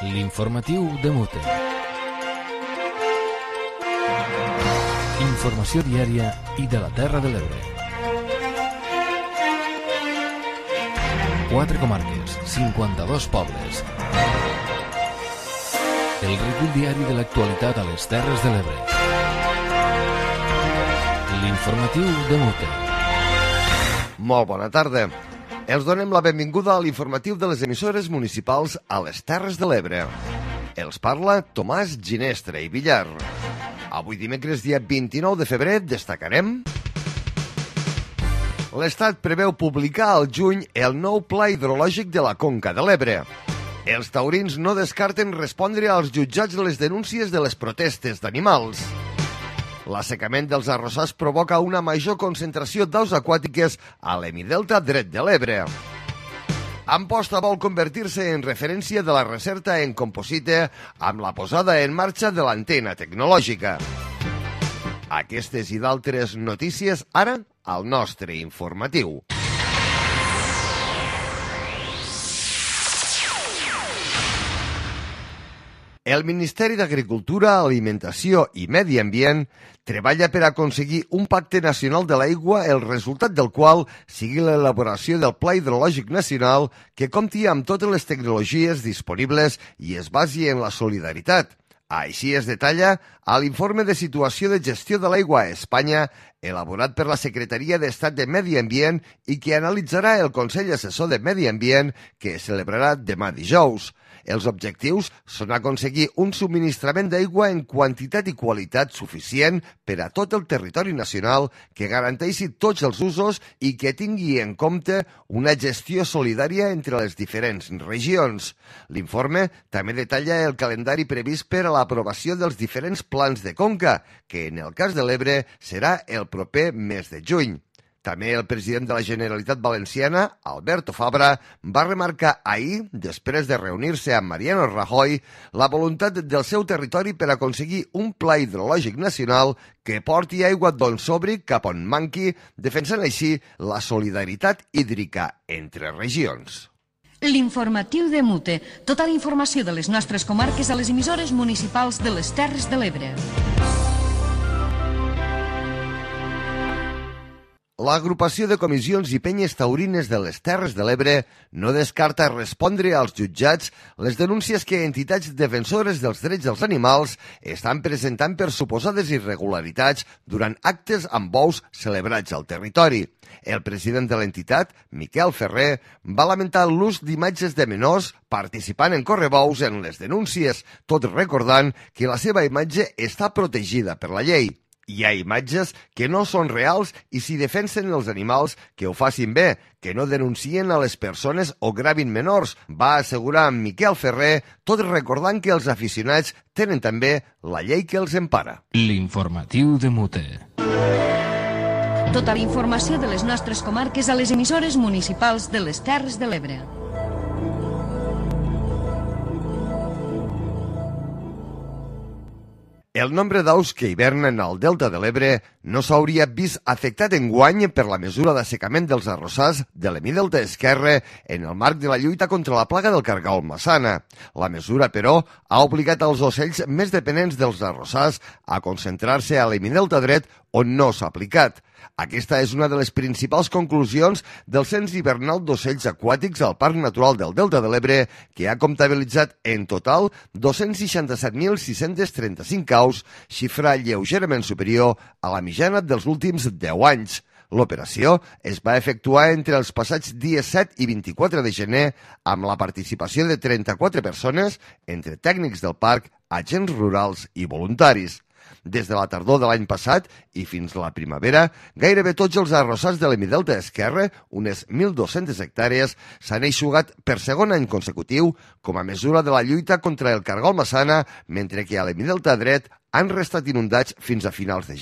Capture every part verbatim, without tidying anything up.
L'informatiu de Mute. Informació diària i de la Terra de l'Ebre. Quatre comarques, cinquanta-dos pobles. El recull diari de l'actualitat a les Terres de l'Ebre. L'informatiu de Mute. Molt bona tarda. Els donem la benvinguda a l'informatiu de les emissores municipals a les Terres de l'Ebre. Els parla Tomàs Ginestre i Villar. Avui dimecres, dia vint-i-nou de febrer, destacarem... L'Estat preveu publicar al juny el nou pla hidrològic de la Conca de l'Ebre. Els taurins no descarten respondre als jutjats de les denúncies de les protestes d'animals. L'assecament dels arrossars provoca una major concentració d'aus aquàtiques a l'hemidelta dret de l'Ebre. Amposta vol convertir-se en referència de la recerca en composite amb la posada en marxa de l'antena tecnològica. Aquestes i d'altres notícies ara al nostre informatiu. El Ministeri d'Agricultura, Alimentació i Medi Ambient treballa per aconseguir un pacte nacional de l'aigua, el resultat del qual sigui l'elaboració del Pla Hidrològic Nacional que compti amb totes les tecnologies disponibles i es basi en la solidaritat. Així es detalla a l'informe de situació de gestió de l'aigua a Espanya, elaborat per la Secretaria d'Estat de Medi Ambient i que analitzarà el Consell Assessor de Medi Ambient que es celebrarà demà dijous. Els objectius són aconseguir un subministrament d'aigua en quantitat i qualitat suficient per a tot el territori nacional que garanteixi tots els usos i que tingui en compte una gestió solidària entre les diferents regions. L'informe també detalla el calendari previst per a l'aprovació dels diferents plans de conca, que en el cas de l'Ebre serà el proper mes de juny. També el president de la Generalitat Valenciana, Alberto Fabra, va remarcar ahir, després de reunir-se amb Mariano Rajoy, la voluntat del seu territori per aconseguir un pla hidrològic nacional que porti aigua d'on sobri cap on manqui, defensant així la solidaritat hídrica entre regions. L'informatiu de Mute. Tota la informació de les nostres comarques a les emissores municipals de les Terres de l'Ebre. L'agrupació de comissions i penyes taurines de les Terres de l'Ebre no descarta respondre als jutjats les denúncies que entitats defensores dels drets dels animals estan presentant per suposades irregularitats durant actes amb bous celebrats al territori. El president de l'entitat, Miquel Ferrer, va lamentar l'ús d'imatges de menors participant en correbous en les denúncies, tot recordant que la seva imatge està protegida per la llei. Hi ha imatges que no són reals i si defensen els animals que ho facin bé, que no denuncien a les persones o gravin menors, va assegurar en Miquel Ferrer, tot recordant que els aficionats tenen també la llei que els empara. L'informatiu de Mute. Tota la informació de les nostres comarques a les emissores municipals de les Terres de l'Ebre. El nombre d'aus que hivernen al Delta de l'Ebre no s'hauria vist afectat enguany per la mesura d'assecament dels arrossars de l'hemidelta esquerre en el marc de la lluita contra la plaga del cargol massana. La mesura, però, ha obligat els ocells més dependents dels arrossars a concentrar-se a l'hemidelta dret on no s'ha aplicat. Aquesta és una de les principals conclusions del cens hivernal d'ocells aquàtics al Parc Natural del Delta de l'Ebre, que ha comptabilitzat en total dos-cents seixanta-set mil sis-cents trenta-cinc aus, xifra lleugerament superior a la mitjana dels últims deu anys. L'operació es va efectuar entre els passats dies set i vint-i-quatre de gener amb la participació de trenta-quatre persones, entre tècnics del parc, agents rurals i voluntaris. Des de la tardor de l'any passat i fins a la primavera, gairebé tots els arrossars de l'hemidelta esquerre, unes mil dues-centes hectàrees, s'han eixugat per segon any consecutiu com a mesura de la lluita contra el cargol massana, mentre que a l'hemidelta dret han restat inundats fins a finals de gener.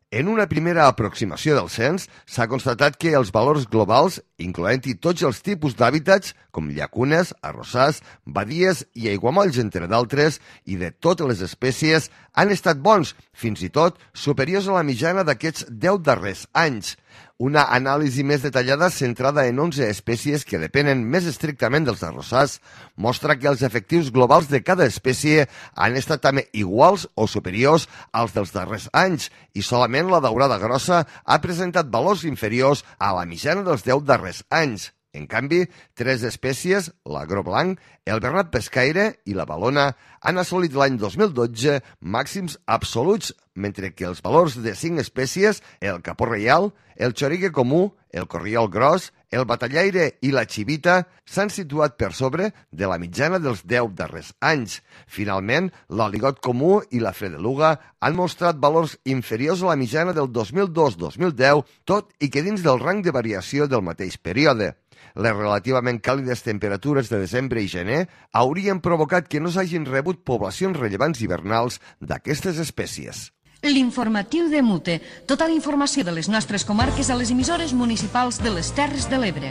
En una primera aproximació del cens, s'ha constatat que els valors globals, incloent-hi tots els tipus d'hàbitats, com llacunes, arrossars, badies i aiguamolls, entre d'altres, i de totes les espècies, han estat bons, fins i tot superiors a la mitjana d'aquests deu darrers anys. Una anàlisi més detallada centrada en onze espècies que depenen més estrictament dels arrossars mostra que els efectius globals de cada espècie han estat també iguals o superiors als dels darrers anys i solament la daurada grossa ha presentat valors inferiors a la mitjana dels deu darrers anys. En canvi, tres espècies, l'agro blanc, el bernat pescaire i la balona, han assolit l'any dos mil dotze màxims absoluts, mentre que els valors de cinc espècies, el capó reial, el xorigue comú, el corriol gros, el batallaire i la xivita, s'han situat per sobre de la mitjana dels deu darrers anys. Finalment, l'aligot comú i la fredeluga han mostrat valors inferiors a la mitjana del dos mil dos dos mil deu, tot i que dins del rang de variació del mateix període. Les relativament càlides temperatures de desembre i gener haurien provocat que no s'hagin rebut poblacions rellevants hivernals d'aquestes espècies. L'informatiu de Mute. Tota la informació de les nostres comarques a les emissores municipals de les Terres de l'Ebre.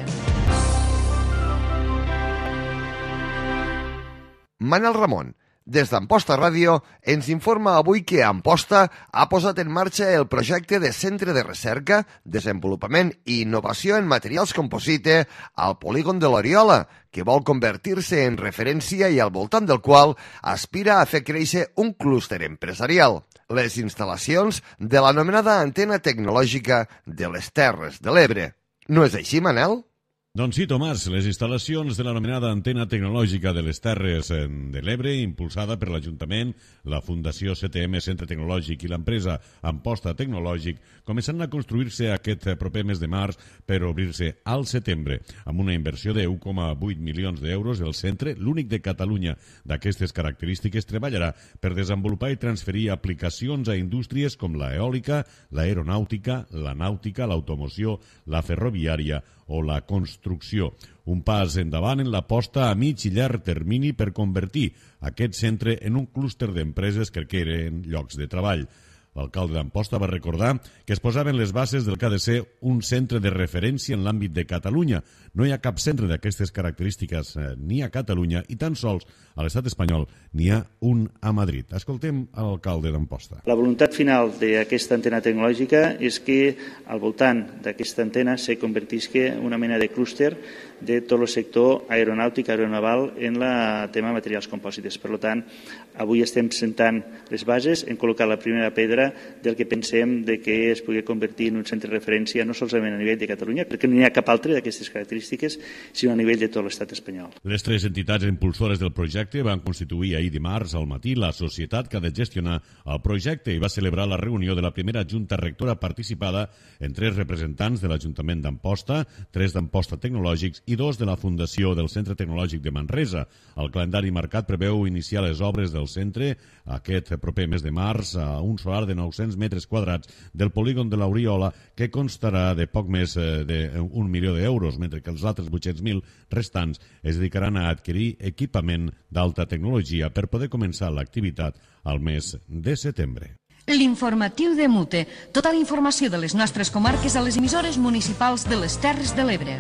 Manel Ramon, des d'Amposta Ràdio, ens informa avui que Amposta ha posat en marxa el projecte de Centre de Recerca, Desenvolupament i Innovació en Materials Composite al polígon de l'Oriola, que vol convertir-se en referència i al voltant del qual aspira a fer créixer un clúster empresarial. Les instal·lacions de l'anomenada antena tecnològica de les Terres de l'Ebre. No és així, Manel? Doncs sí, Tomàs, les instal·lacions de l'anomenada antena tecnològica de les Terres de l'Ebre, impulsada per l'Ajuntament, la Fundació C T M Centre Tecnològic i l'empresa Amposta Tecnològic, començaran a construir-se aquest proper mes de març per obrir-se al setembre. Amb una inversió de un coma vuit milions d'euros, el centre, l'únic de Catalunya d'aquestes característiques, treballarà per desenvolupar i transferir aplicacions a indústries com l'eòlica, l'aeronàutica, la nàutica, l'automoció, la ferroviària o la construcció. Un pas endavant en l'aposta a mig i llarg termini per convertir aquest centre en un clúster d'empreses que creen llocs de treball. L'alcalde d'Amposta va recordar que es posaven les bases del que ha de ser un centre de referència en l'àmbit de Catalunya. No hi ha cap centre d'aquestes característiques eh, ni a Catalunya i tan sols a l'estat espanyol n'hi ha un a Madrid. Escoltem l'alcalde d'Amposta. La voluntat final d'aquesta antena tecnològica és que al voltant d'aquesta antena se convertisca una mena de clúster de tot el sector aeronàutic, aeronaval en la tema materials compòsites. Per tant, avui estem sentant les bases en col·locar la primera pedra del que pensem de que es pugui convertir en un centre de referència no solament a nivell de Catalunya, perquè no hi ha cap altre d'aquestes característiques, sinó a nivell de tot l'estat espanyol. Les tres entitats impulsores del projecte van constituir ahir dimarts al matí la societat que ha de gestionar el projecte i va celebrar la reunió de la primera junta rectora participada en tres representants de l'Ajuntament d'Amposta, tres d'Amposta Tecnològics i dos de la Fundació del Centre Tecnològic de Manresa. El calendari marcat preveu iniciar les obres del centre aquest proper mes de març a un solar de nou-cents metres quadrats del polígon de l'Oriola, que constarà de poc més d'un milió d'euros, mentre que els altres vuit-cents mil restants es dedicaran a adquirir equipament d'alta tecnologia per poder començar l'activitat al mes de setembre. L'informatiu de Mute. Tota la informació de les nostres comarques a les emissores municipals de les Terres de l'Ebre.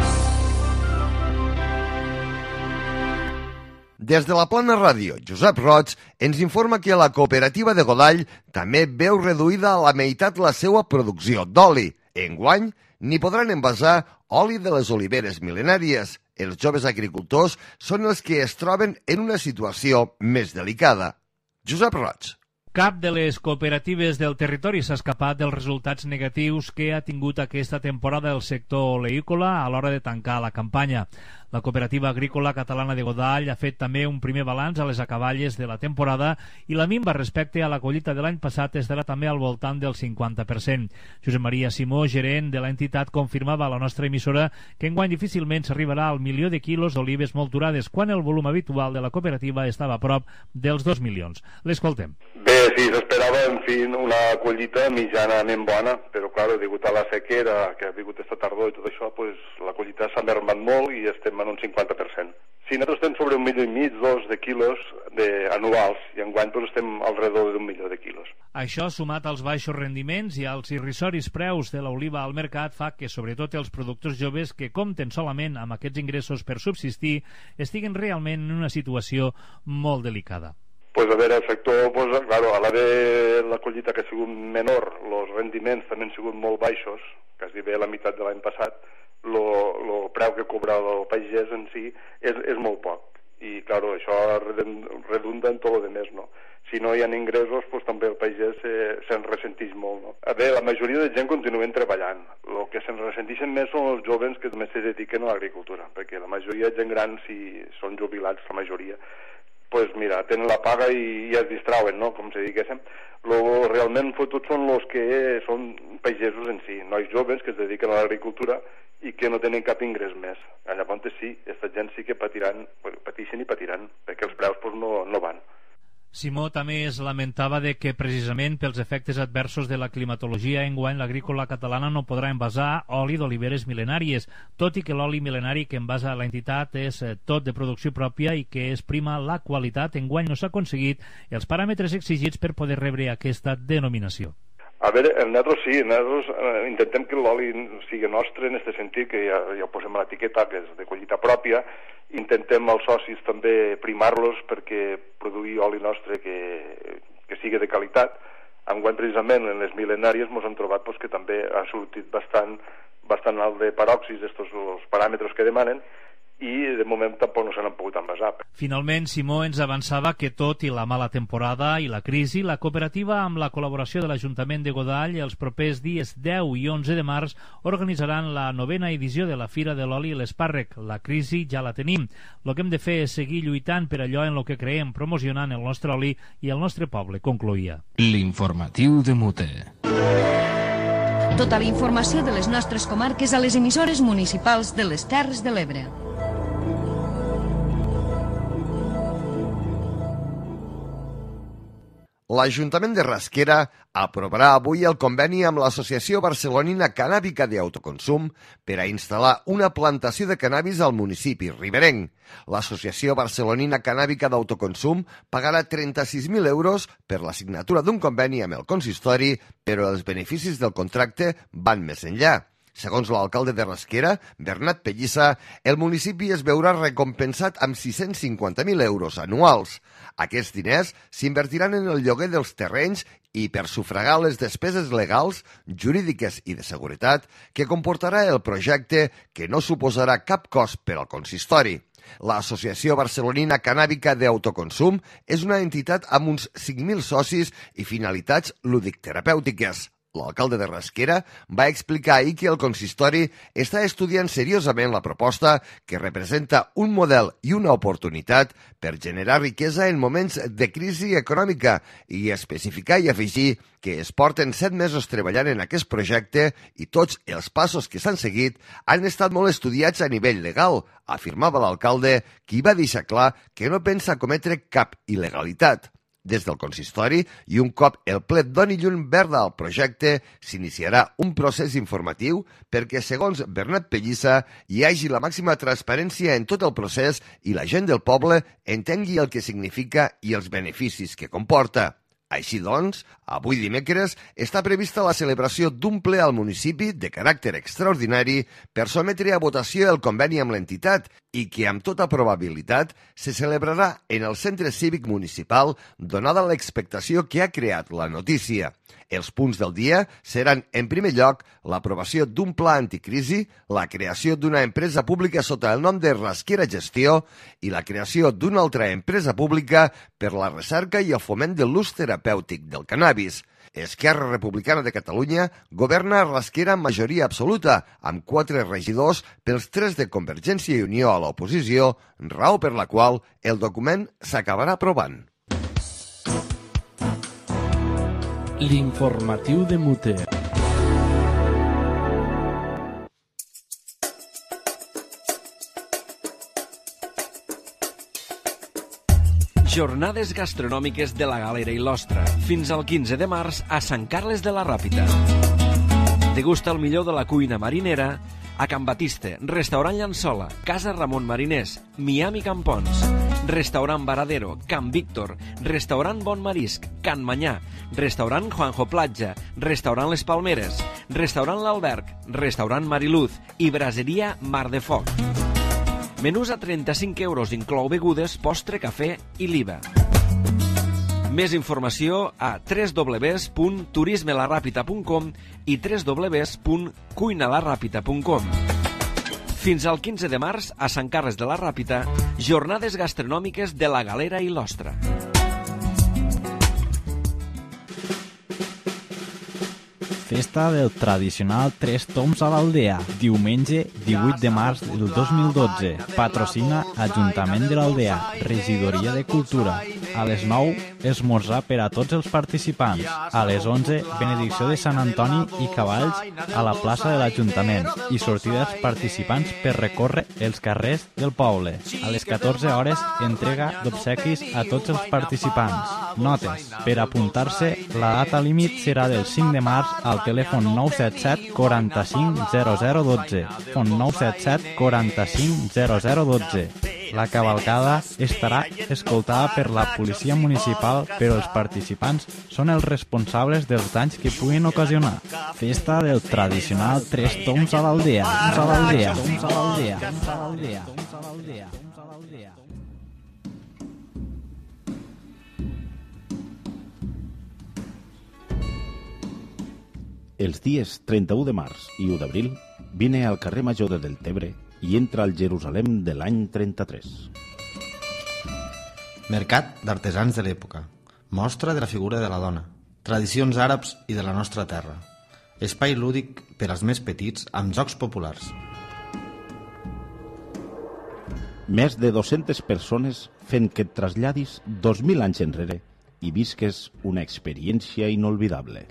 Des de la Plana Ràdio, Josep Roig ens informa que la cooperativa de Godall també veu reduïda a la meitat la seva producció d'oli. Enguany, n'hi podran envasar oli de les oliveres mil·lenàries. Els joves agricultors són els que es troben en una situació més delicada. Josep Roig. Cap de les cooperatives del territori s'ha escapat dels resultats negatius que ha tingut aquesta temporada el sector oleícola a l'hora de tancar la campanya. La Cooperativa Agrícola Catalana de Godall ha fet també un primer balanç a les acaballes de la temporada i la minva respecte a la collita de l'any passat estarà també al voltant del cinquanta per cent. Josep Maria Simó, gerent de l'entitat, confirmava a la nostra emissora que enguany difícilment s'arribarà al milió de quilos d'olives molturades, quan el volum habitual de la cooperativa estava a prop dels dos milions. L'escoltem. Bé, sí, s'esperava, en fi, una collita mitjanament bona, però, clar, degut a la sequera que ha vingut esta tardor i tot això, pues, la collita s'ha mermat molt i estem en un cinquanta per cent. Si nosaltres estem sobre un milió i mig, dos de quilos, de, anuals, i enguany doncs, estem al redor d'un milió de quilos. Això, sumat als baixos rendiments i als irrisoris preus de l'oliva al mercat, fa que sobretot els productors joves que compten solament amb aquests ingressos per subsistir estiguen realment en una situació molt delicada. Pues a veure, el sector, pues, claro, a l'haver la collita que ha sigut menor, els rendiments també han sigut molt baixos, quasi bé la meitat de l'any passat, el preu que cobra el pagès en si és, és molt poc. I, claro, això redunda en tot el demés, no? Si no hi ha ingressos, pues, també el pagès se'n ressenteix molt, no? A veure, la majoria de gent continuen treballant. El que se'n ressenteixen més són els joves que només se dediquen a l'agricultura, perquè la majoria de gent gran, si són jubilats, la majoria, pues mira, tenen la paga i, i es distrauen, no?, com si diguéssim. Lo realment fotuts són els que són pagesos en si, nois joves que es dediquen a l'agricultura i que no tenen cap ingrés més. Llavors sí, aquesta gent sí que patiran, pateixen i patiran, perquè els preus pues, no, no van. Simó també es lamentava de que precisament pels efectes adversos de la climatologia enguany l'agrícola catalana no podrà envasar oli d'oliveres mil·lenàries, tot i que l'oli mil·lenari que envasa l'entitat és tot de producció pròpia i que es prima la qualitat, enguany no s'ha aconseguit els paràmetres exigits per poder rebre aquesta denominació. A veure, nosaltres sí, nosaltres eh, intentem que l'oli sigui nostre en aquest sentit, que ja, ja ho posem a l'etiqueta, que és de collita pròpia. Intentem els socis també primar-los perquè produir oli nostre que, que sigui de qualitat. Enguany, precisament, en les mil·lenàries ens hem trobat pues, que també ha sortit bastant, bastant alt de paròxis, estos els paràmetres que demanen, i de moment tampoc no se n'han pogut envasar. Finalment, Simó ens avançava que tot i la mala temporada i la crisi, la cooperativa, amb la col·laboració de l'Ajuntament de Godall, els propers dies deu i onze de març organitzaran la novena edició de la Fira de l'Oli i l'Espàrrec. La crisi ja la tenim. El que hem de fer és seguir lluitant per allò en el que creiem, promocionant el nostre oli i el nostre poble, concloïa. L'informatiu de Mute. Tota la informació de les nostres comarques a les emissores municipals de les Terres de l'Ebre. L'Ajuntament de Rasquera aprovarà avui el conveni amb l'Associació Barcelonina Cannàbica d'Autoconsum per a instal·lar una plantació de cannabis al municipi riberenc. L'Associació Barcelonina Cannàbica d'Autoconsum pagarà trenta-sis mil euros per la signatura d'un conveni amb el consistori, però els beneficis del contracte van més enllà. Segons l'alcalde de Rasquera, Bernat Pellissa, el municipi es veurà recompensat amb sis-cents cinquanta mil euros anuals. Aquests diners s'invertiran en el lloguer dels terrenys i per sufragar les despeses legals, jurídiques i de seguretat que comportarà el projecte, que no suposarà cap cost per al consistori. L'Associació Barcelonina Cannàbica d'Autoconsum és una entitat amb uns cinc mil socis i finalitats lúdic-terapèutiques. L'alcalde de Rasquera va explicar ahir que el consistori està estudiant seriosament la proposta, que representa un model i una oportunitat per generar riquesa en moments de crisi econòmica, i especificar i afegir que es porten set mesos treballant en aquest projecte i tots els passos que s'han seguit han estat molt estudiats a nivell legal, afirmava l'alcalde, qui va deixar clar que no pensa cometre cap il·legalitat. Des del consistori, i un cop el ple doni llum verda al projecte, s'iniciarà un procés informatiu perquè, segons Bernat Pellissa, hi hagi la màxima transparència en tot el procés i la gent del poble entengui el que significa i els beneficis que comporta. Així doncs, avui dimecres està prevista la celebració d'un ple al municipi de caràcter extraordinari per sotmetre a votació el conveni amb l'entitat i que, amb tota probabilitat, se celebrarà en el Centre Cívic Municipal, donada l'expectació que ha creat la notícia. Els punts del dia seran, en primer lloc, l'aprovació d'un pla anticrisi, la creació d'una empresa pública sota el nom de Rasquera Gestió i la creació d'una altra empresa pública per la recerca i el foment de l'ús terapèutic del cannabis. Esquerra Republicana de Catalunya governa Rasquera amb majoria absoluta, amb quatre regidors pels tres de Convergència i Unió a l'oposició, raó per la qual el document s'acabarà aprovant. L'informatiu de Mute. Jornades gastronòmiques de la Galera i l'Ostra, fins al quinze de març a Sant Carles de la Ràpita. Degusta el millor de la cuina marinera a Can Batiste, Restaurant Llançola, Casa Ramon Mariners, Miami Campons. Restaurant Varadero, Can Víctor, Restaurant Bon Marisc, Can Manyà, Restaurant Juanjo Platja, Restaurant Les Palmeres, Restaurant L'Alberg, Restaurant Mariluz i Braseria Mar de Foc. Menús a trenta-cinc euros, inclou begudes, postre, cafè i l'I V A. Més informació a w w w punt turisme la ràpita punt com i w w w punt cuina la ràpita punt com. Fins al quinze de març, a Sant Carles de la Ràpita, jornades gastronòmiques de la Galera i l'Ostra. Festa del tradicional Tres Tombs a l'Aldea, diumenge divuit de març del dos mil dotze. Patrocina Ajuntament de l'Aldea, Regidoria de Cultura. A les nou, esmorzar per a tots els participants. A les onze, benedicció de Sant Antoni i cavalls a la plaça de l'Ajuntament i sortida dels participants per recórrer els carrers del poble. A les catorze hores, entrega d'obsequis a tots els participants. Notes. Per apuntar-se, la data límit serà del cinc de març al telèfon nou set set quaranta-cinc zero zero dotze. Telèfon nou set set quaranta-cinc zero zero dotze. La cavalcada estarà escoltada per la policia municipal, però els participants són els responsables dels danys que puguin ocasionar. Festa del tradicional Tres Tombs a l'Aldea. A l'Aldea. A l'Aldea. A l'Aldea. A l'Aldea. A l'Aldea. Els dies trenta-u de març i u d'abril vine al carrer Major de Deltebre i entra al Jerusalem de l'any trenta-tres. Mercat d'artesans de l'època. Mostra de la figura de la dona. Tradicions àrabs i de la nostra terra. Espai lúdic per als més petits amb jocs populars. Més de dues-centes persones fent que et traslladis dos mil anys enrere i visques una experiència inolvidable.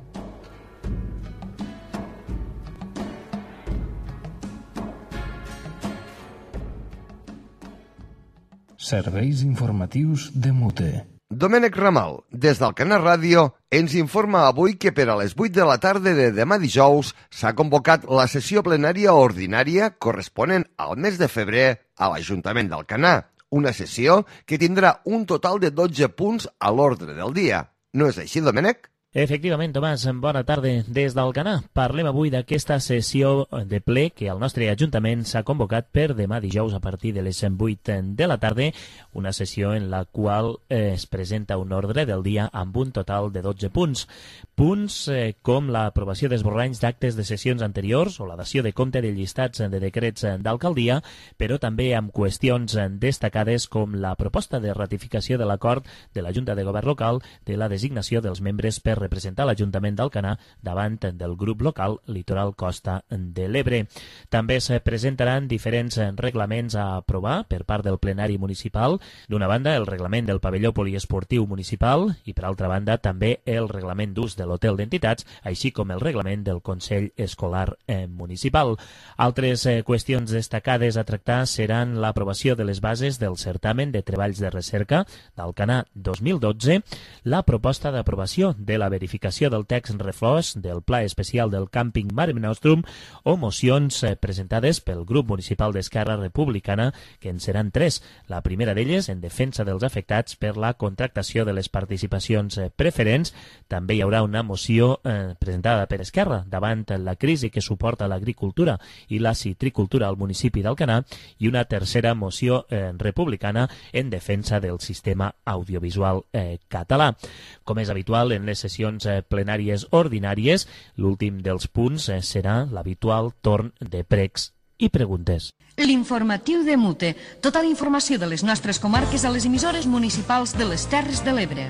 Serveis informatius de Mute. Domènec Ramal, des del Canal Ràdio, ens informa avui que per a les vuit de la tarda de demà dijous s'ha convocat la sessió plenària ordinària corresponent al mes de febrer a l'Ajuntament d'Alcanar, una sessió que tindrà un total de dotze punts a l'ordre del dia. No és així, Domènec? Efectivament, Tomàs, bona tarda des d'Alcanar. Parlem avui d'aquesta sessió de ple que el nostre Ajuntament s'ha convocat per demà dijous a partir de les vuit de la tarda, una sessió en la qual eh, es presenta un ordre del dia amb un total de dotze punts. Punts eh, com l'aprovació d'esborranys d'actes de sessions anteriors o la dació de compte de llistats de decrets d'alcaldia, però també amb qüestions destacades com la proposta de ratificació de l'acord de la Junta de Govern Local de la designació dels membres per representar l'Ajuntament d'Alcanar davant del grup local Litoral Costa de l'Ebre. També es presentaran diferents reglaments a aprovar per part del plenari municipal. D'una banda, el reglament del pavelló poliesportiu municipal i, per altra banda, també el reglament d'ús de l'hotel d'entitats, així com el reglament del Consell Escolar eh, Municipal. Altres eh, qüestions destacades a tractar seran l'aprovació de les bases del certamen de treballs de recerca d'Alcanar dos mil dotze, la proposta d'aprovació de la verificació del text reflòs del Pla Especial del Càmping Mare Nostrum o mocions eh, presentades pel grup municipal d'Esquerra Republicana, que en seran tres. La primera d'elles en defensa dels afectats per la contractació de les participacions eh, preferents. També hi haurà una moció eh, presentada per Esquerra davant la crisi que suporta l'agricultura i la citricultura al municipi d'Alcanar i una tercera moció eh, republicana en defensa del sistema audiovisual eh, català. Com és habitual en les sessions eh, plenàries ordinàries, l'últim dels punts eh, serà l'habitual torn de pregs i preguntes. L'informatiu de Mute. Tota la informació de les nostres comarques a les emissores municipals de les Terres de l'Ebre.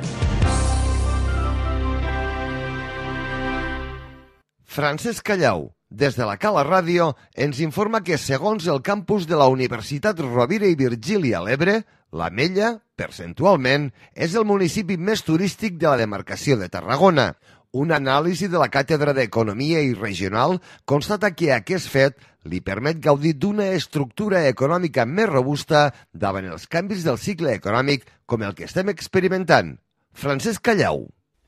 Francesc Callau, des de la Cala Ràdio, ens informa que, segons el campus de la Universitat Rovira i Virgili a l'Ebre, l'Ametlla, percentualment, és el municipi més turístic de la demarcació de Tarragona. Una anàlisi de la Càtedra d'Economia i Regional constata que aquest fet li permet gaudir d'una estructura econòmica més robusta davant els canvis del cicle econòmic com el que estem experimentant. Francesc Callau.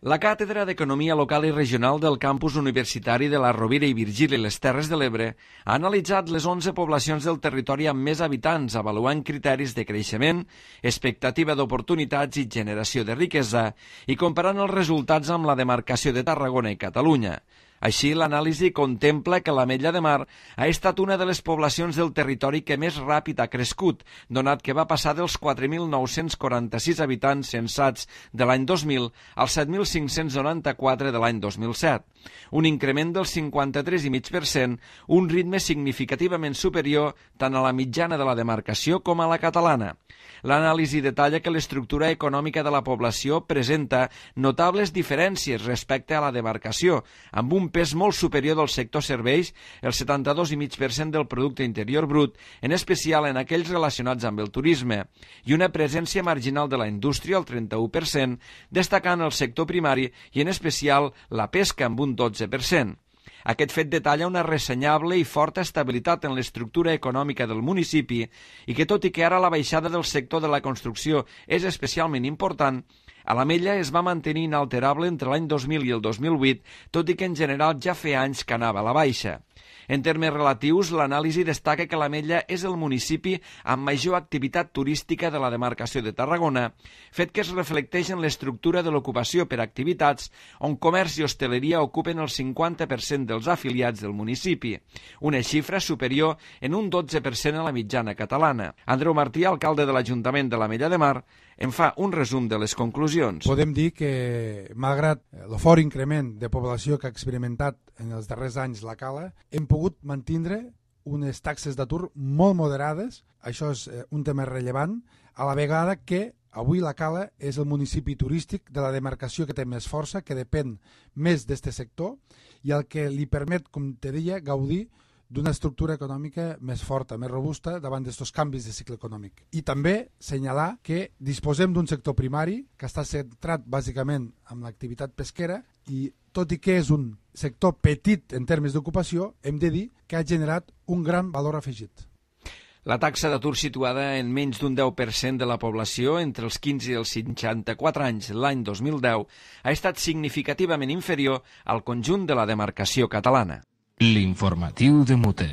La Càtedra d'Economia Local i Regional del Campus Universitari de la Rovira i Virgili, les Terres de l'Ebre, ha analitzat les onze poblacions del territori amb més habitants, avaluant criteris de creixement, expectativa d'oportunitats i generació de riquesa, i comparant els resultats amb la demarcació de Tarragona i Catalunya. Així, l'anàlisi contempla que l'Ametlla de Mar ha estat una de les poblacions del territori que més ràpid ha crescut, donat que va passar dels quatre mil nou-cents quaranta-sis habitants censats de l'any dos mil als set mil cinc-cents noranta-quatre de l'any dos mil set. Un increment del cinquanta-tres coma cinc per cent, un ritme significativament superior tant a la mitjana de la demarcació com a la catalana. L'anàlisi detalla que l'estructura econòmica de la població presenta notables diferències respecte a la demarcació, amb un pes molt superior del sector serveis, el setanta-dos coma cinc per cent del producte interior brut, en especial en aquells relacionats amb el turisme, i una presència marginal de la indústria, el trenta-u per cent, destacant el sector primari i en especial la pesca amb un dotze per cent. Aquest fet detalla una ressenyable i forta estabilitat en l'estructura econòmica del municipi i que, tot i que ara la baixada del sector de la construcció és especialment important, a l'Ametlla es va mantenir inalterable entre l'any dos mil i el dos mil vuit, tot i que en general ja feia anys que anava a la baixa. En termes relatius, l'anàlisi destaca que l'Ametlla és el municipi amb major activitat turística de la demarcació de Tarragona, fet que es reflecteix en l'estructura de l'ocupació per activitats, on comerç i hostaleria ocupen el cinquanta per cent dels afiliats del municipi, una xifra superior en un dotze per cent a la mitjana catalana. Andreu Martí, alcalde de l'Ajuntament de l'Ametlla de Mar, en fa un resum de les conclusions. Podem dir que, malgrat el fort increment de població que ha experimentat en els darrers anys la Cala, hem pogut mantindre unes taxes d'atur molt moderades. Això és un tema rellevant, a la vegada que avui la Cala és el municipi turístic de la demarcació que té més força, que depèn més d'aquest sector, i el que li permet, com te deia, gaudir d'una estructura econòmica més forta, més robusta davant d'aquests canvis de cicle econòmic. I també assenyalar que disposem d'un sector primari que està centrat bàsicament en l'activitat pesquera i, tot i que és un sector petit en termes d'ocupació, hem de dir que ha generat un gran valor afegit. La taxa d'atur situada en menys d'un deu per cent de la població entre els quinze i els seixanta-quatre anys l'any dos mil deu ha estat significativament inferior al conjunt de la demarcació catalana. L'informatiu de Mute.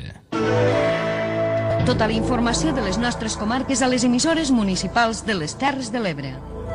Tota la informació de les nostres comarques a les emissores municipals de les Terres de l'Ebre.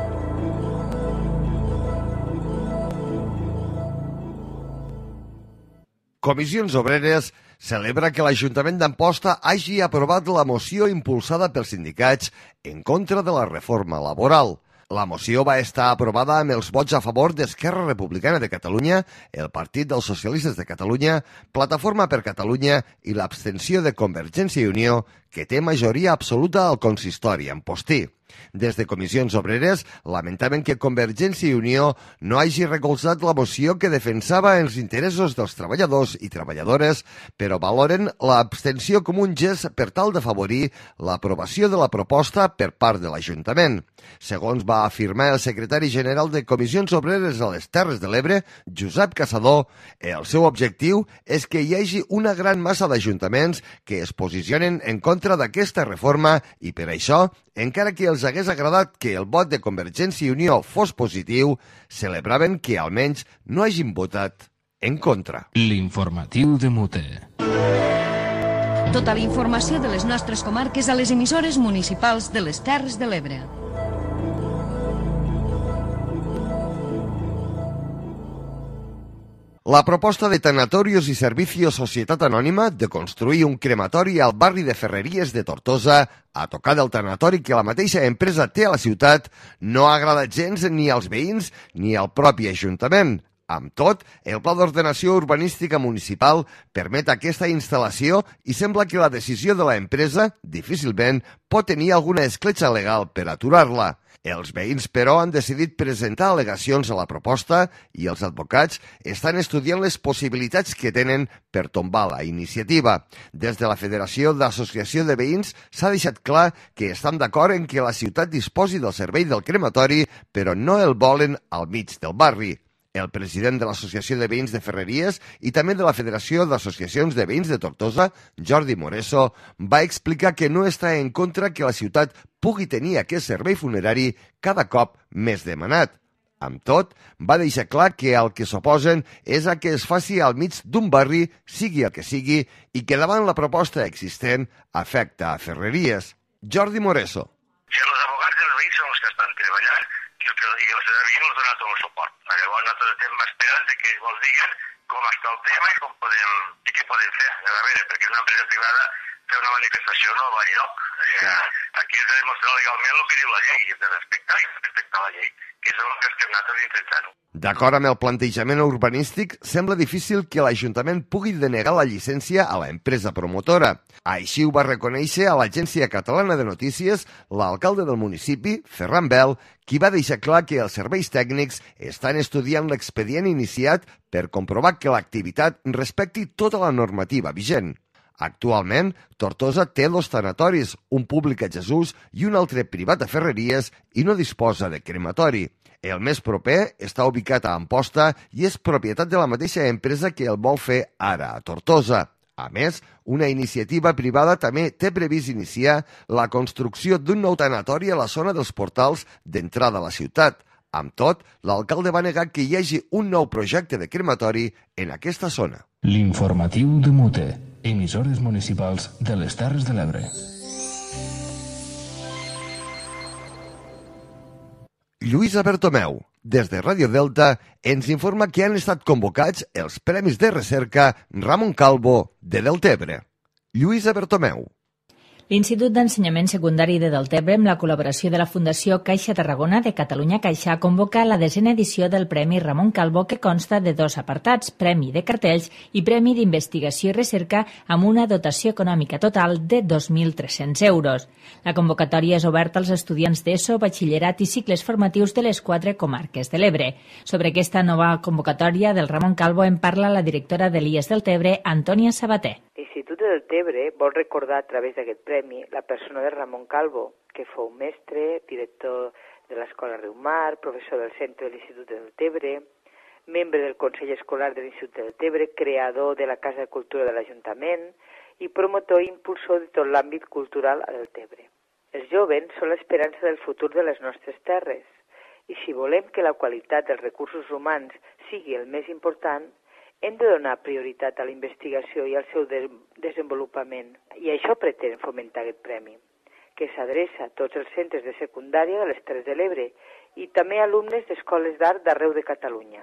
Comissions Obreres celebra que l'Ajuntament d'Amposta hagi aprovat la moció impulsada pels sindicats en contra de la reforma laboral. La moció va estar aprovada amb els vots a favor d'Esquerra Republicana de Catalunya, el Partit dels Socialistes de Catalunya, Plataforma per Catalunya i l'abstenció de Convergència i Unió, que té majoria absoluta al consistori ampostí. Des de Comissions Obreres lamentaven que Convergència i Unió no hagi recolzat la moció que defensava els interessos dels treballadors i treballadores, però valoren l'abstenció com un gest per tal d'afavorir l'aprovació de la proposta per part de l'Ajuntament. Segons va afirmar el secretari general de Comissions Obreres a les Terres de l'Ebre, Josep Caçador, el seu objectiu és que hi hagi una gran massa d'ajuntaments que es posicionen en contra d'aquesta reforma i per això, encara que els hagués agradat que el vot de Convergència i Unió fos positiu, celebraven que almenys no hagin votat en contra. L'informatiu de Mute. Tota la informació de les nostres comarques a les emissores municipals de les Terres de l'Ebre. La proposta de Tanatorios y Servicios Societat Anònima de construir un crematori al barri de Ferreries de Tortosa, a tocar del tanatori que la mateixa empresa té a la ciutat, no ha agradat gens ni als veïns ni al propi Ajuntament. Amb tot, el Pla d'Ordenació Urbanística Municipal permet aquesta instal·lació i sembla que la decisió de la empresa difícilment pot tenir alguna escletxa legal per aturar-la. Els veïns, però, han decidit presentar al·legacions a la proposta i els advocats estan estudiant les possibilitats que tenen per tombar la iniciativa. Des de la Federació d'Associació de Veïns s'ha deixat clar que estan d'acord en que la ciutat disposi del servei del crematori, però no el volen al mig del barri. El president de l'Associació de Veïns de Ferreries i també de la Federació d'Associacions de Veïns de Tortosa, Jordi Moreso, va explicar que no està en contra que la ciutat pugui tenir aquest servei funerari cada cop més demanat. Amb tot, va deixar clar que el que s'oposen és a que es faci al mig d'un barri, sigui el que sigui, i que davant la proposta existent afecta a Ferreries. Jordi Moreso. Si els advocats dels veïns són els que estan treballant i el que els veïns els donen tot el suport. Llavors nosaltres estem esperant que ells ens diguen com està el tema i com podem, i què podem fer. A veure, perquè és una empresa privada, fer una manifestació no va enlloc. Aquí has de demostrar legalment el que diu la llei, i has de respectar i respectar la llei, que és el que estem nosaltres intentant-ho. D'acord amb el plantejament urbanístic, sembla difícil que l'Ajuntament pugui denegar la llicència a l'empresa promotora. Així ho va reconèixer a l'Agència Catalana de Notícies l'alcalde del municipi, Ferran Bel, qui va deixar clar que els serveis tècnics estan estudiant l'expedient iniciat per comprovar que l'activitat respecti tota la normativa vigent. Actualment, Tortosa té dos tanatoris, un públic a Jesús i un altre privat a Ferreries, i no disposa de crematori. El més proper està ubicat a Amposta i és propietat de la mateixa empresa que el vol fer ara a Tortosa. A més, una iniciativa privada també té previst iniciar la construcció d'un nou tanatori a la zona dels portals d'entrada a la ciutat. Amb tot, l'alcalde va negar que hi hagi un nou projecte de crematori en aquesta zona. L'informatiu de Mute, emissores municipals de les Terres de l'Ebre. Lluïsa Bertomeu, des de Ràdio Delta, ens informa que han estat convocats els Premis de Recerca Ramon Calvo de Deltebre. Lluïsa Bertomeu. L'Institut d'Ensenyament Secundari de Deltebre, amb la col·laboració de la Fundació Caixa Tarragona de Catalunya Caixa, convoca la desena edició del Premi Ramon Calvo, que consta de dos apartats, Premi de Cartells i Premi d'Investigació i Recerca, amb una dotació econòmica total de dos mil tres-cents euros. La convocatòria és oberta als estudiants d'ESO, batxillerat i cicles formatius de les quatre comarques de l'Ebre. Sobre aquesta nova convocatòria del Ramon Calvo en parla la directora de l'I E S Deltebre, Antònia Sabater. L'Institut de Deltebre vol recordar a través d'aquest premi la persona de Ramon Calvo, que fou mestre, director de l'Escola Riumar, professor del centre de l'Institut de Deltebre, membre del Consell Escolar de l'Institut de Deltebre, creador de la Casa de Cultura de l'Ajuntament i promotor i impulsor de tot l'àmbit cultural a Deltebre. Els jovens són l'esperança del futur de les nostres terres i si volem que la qualitat dels recursos humans sigui el més important, hem de donar prioritat a la investigació i al seu de desenvolupament. I això pretén fomentar aquest premi, que s'adreça a tots els centres de secundària de les Terres de l'Ebre i també a alumnes d'escoles d'art d'arreu de Catalunya.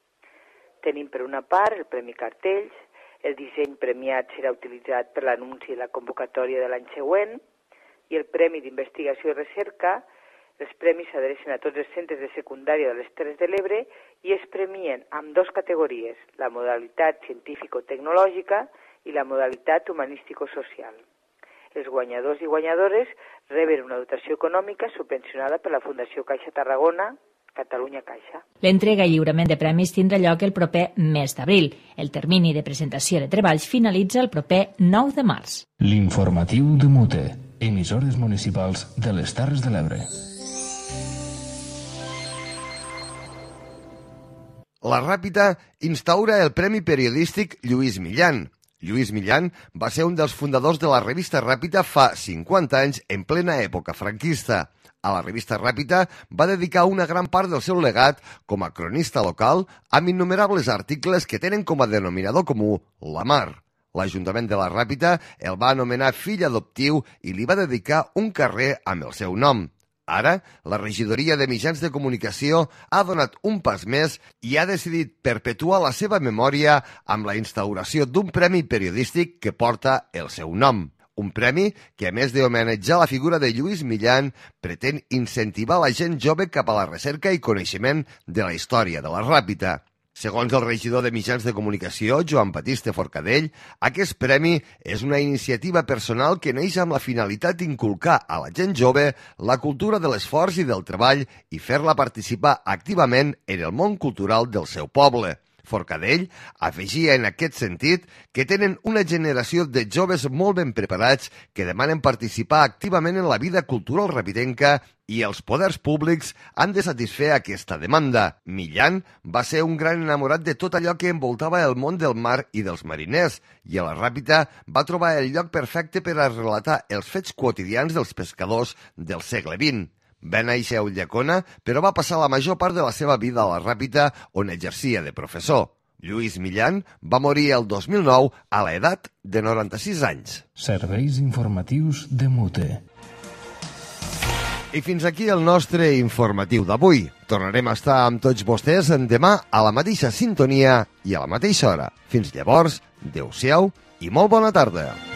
Tenim per una part el Premi Cartells, el disseny premiat serà utilitzat per l'anunci de la convocatòria de l'any següent, i el Premi d'Investigació i Recerca. Els premis s'adrecen a tots els centres de secundària de les Terres de l'Ebre i es premien amb dues categories, la modalitat científico-tecnològica i la modalitat humanístico-social. Els guanyadors i guanyadores reben una dotació econòmica subvencionada per la Fundació Caixa Tarragona, Catalunya Caixa. L'entrega i lliurament de premis tindrà lloc el proper mes d'abril. El termini de presentació de treballs finalitza el proper nou de març. L'informatiu de Mute, emissores municipals de les Terres de l'Ebre. La Ràpita instaura el Premi Periodístic Lluís Millan. Lluís Millan va ser un dels fundadors de la revista Ràpita fa cinquanta anys en plena època franquista. A la revista Ràpita va dedicar una gran part del seu legat com a cronista local amb innumerables articles que tenen com a denominador comú la mar. L'Ajuntament de la Ràpita el va anomenar fill adoptiu i li va dedicar un carrer amb el seu nom. Ara, la regidoria de mitjans de comunicació ha donat un pas més i ha decidit perpetuar la seva memòria amb la instauració d'un premi periodístic que porta el seu nom. Un premi que, a més d'homenatjar la figura de Lluís Millan, pretén incentivar la gent jove cap a la recerca i coneixement de la història de la Ràpita. Segons el regidor de mitjans de comunicació, Joan Batiste Forcadell, aquest premi és una iniciativa personal que neix amb la finalitat d'inculcar a la gent jove la cultura de l'esforç i del treball i fer-la participar activament en el món cultural del seu poble. Forcadell afegia en aquest sentit que tenen una generació de joves molt ben preparats que demanen participar activament en la vida cultural rapidenca i els poders públics han de satisfer aquesta demanda. Millan va ser un gran enamorat de tot allò que envoltava el món del mar i dels mariners i a la Ràpita va trobar el lloc perfecte per a relatar els fets quotidians dels pescadors del segle vint. Va néixer a Ulldecona, però va passar la major part de la seva vida a la Ràpita, on exercia de professor. Lluís Millan va morir el dos mil nou a l'edat de noranta-sis anys. Serveis informatius de Mute. I fins aquí el nostre informatiu d'avui. Tornarem a estar amb tots vostès demà a la mateixa sintonia i a la mateixa hora. Fins llavors, adeu-siau i molt bona tarda.